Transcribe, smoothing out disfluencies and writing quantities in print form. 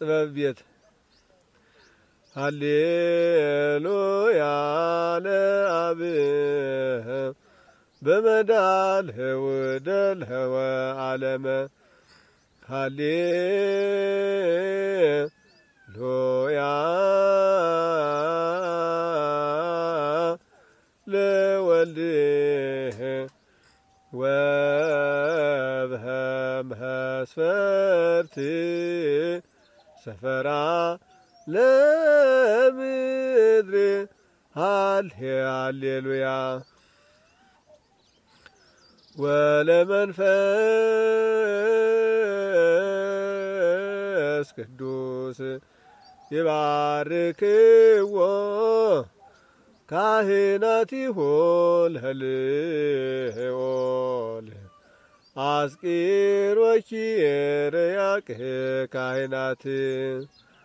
ጥበብ ቤት ሃሌሉያ ለአብ በመዳልህው ደልህወ ዓለመ ሃሌሉያ ለወልድህ ወበመስፈርት ሰፈራ ለምድር ሃሌሉያ ወለመንፈስ ቅዱስ ይባርክዎ ካህናቲሁ ለልዑል አስቂር ወኪር ያቅ ካህናት